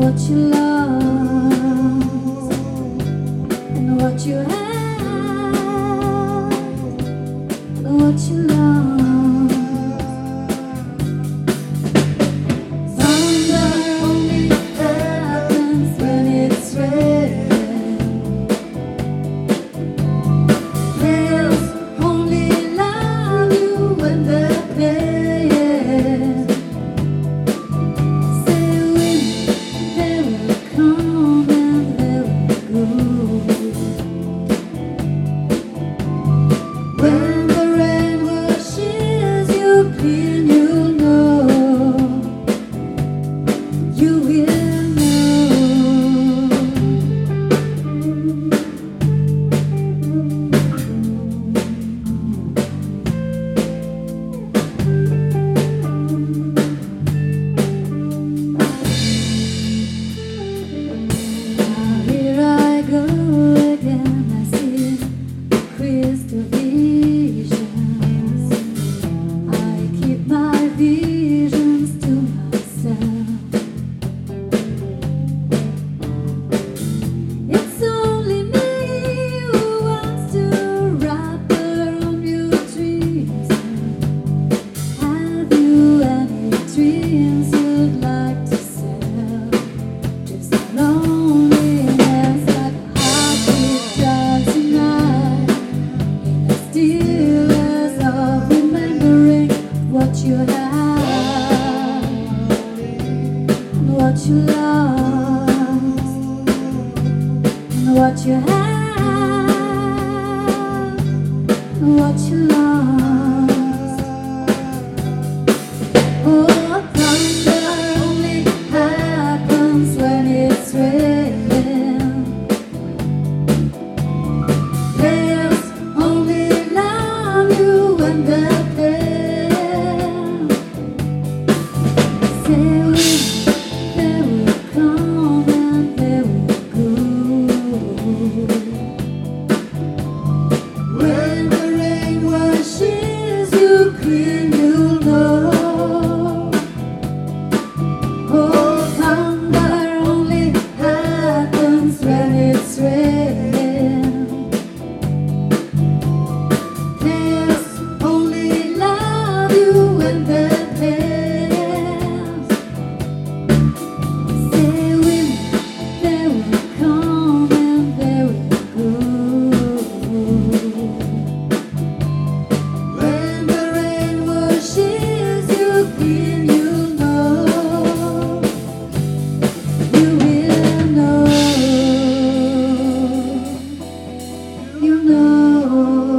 what you lost and what you have, what you lost. Thunder only happens when it's raining. Hills only love you when they're paying. Say wind, they will come and they will go. When the rain washes you clean, you'll know. You will know. Now here I go again, I see crystal visions. I keep my visions to myself. It's only me who wants to wrap around your dreams. Have you any dreams you'd like to sell? Just loneliness like a heartbeat does tonight. In the stillness of remembering what you have, what you lost, what you have, what you lost. Oh, thunder only happens when it's raining. Hills only love you when they're pale. Say wind, they will come and they will go. When the rain washes you clean, you'll know. Oh, thunder only happens when it's raining. Hills only love you when they're pale. Say wind, they will come and they will go. When the rain washes you clean, you'll know. You will know. You know.